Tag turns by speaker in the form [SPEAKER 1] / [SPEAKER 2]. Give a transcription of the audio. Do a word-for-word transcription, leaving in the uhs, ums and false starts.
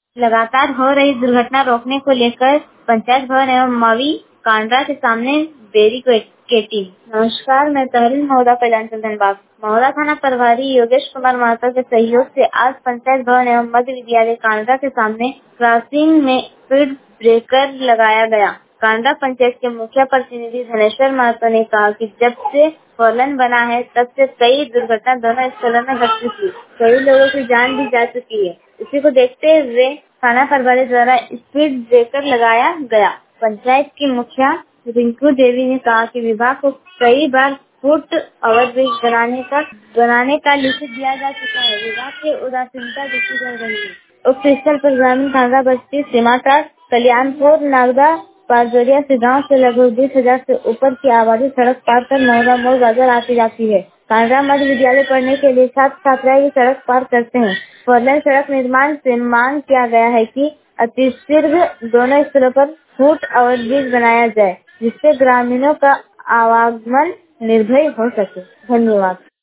[SPEAKER 1] लगातार हो रही दुर्घटना रोकने को लेकर पंचायत भवन एवं मवी कांड्रा के सामने बैरिकेटिंग। नमस्कार, मैं तहरीर महोदा कल्याणचंद धनबाद। महोदा थाना प्रभारी योगेश कुमार महतो के सहयोग से आज पंचायत भवन एवं मध्य विद्यालय कांड्रा के सामने क्रॉसिंग में स्पीड ब्रेकर लगाया गया। कांड्रा पंचायत के मुखिया प्रतिनिधि धनेश्वर महतो ने कहा कि जब से फॉरलेन बना है तब से कई दुर्घटना दोनों स्थलों में घट चुकी है, कई लोगों की जान भी जा चुकी है। इसी को देखते हुए थाना प्रभारी द्वारा स्पीड ब्रेकर लगाया गया। पंचायत की मुखिया रिंकू देवी ने कहा कि विभाग को कई बार फुट ओवरब्रिज बनाने का बनाने का लिखित दिया जा चुका है, विभाग की उदासीनता देखी जा रही है। उक्त स्थल पर ग्रामीण कांड्रा बस्ती सीमाटार कल्याणपुर नागदा पारजोरिया से गाँव से लगभग बीस हजार से ऊपर की आबादी सड़क पार कर महोदा मोड़ बाजार आती जाती है। कांड्रा मध्य विद्यालय पढ़ने के लिए छात्र छात्राएं सड़क पार करते हैं। फोरलेन सड़क निर्माण से मांग किया गया है कि अतिशीघ्र दोनों स्थलों पर फुट ओवरब्रिज बनाया जाए, जिससे ग्रामीणों का आवागमन निर्भय हो सके। धन्यवाद।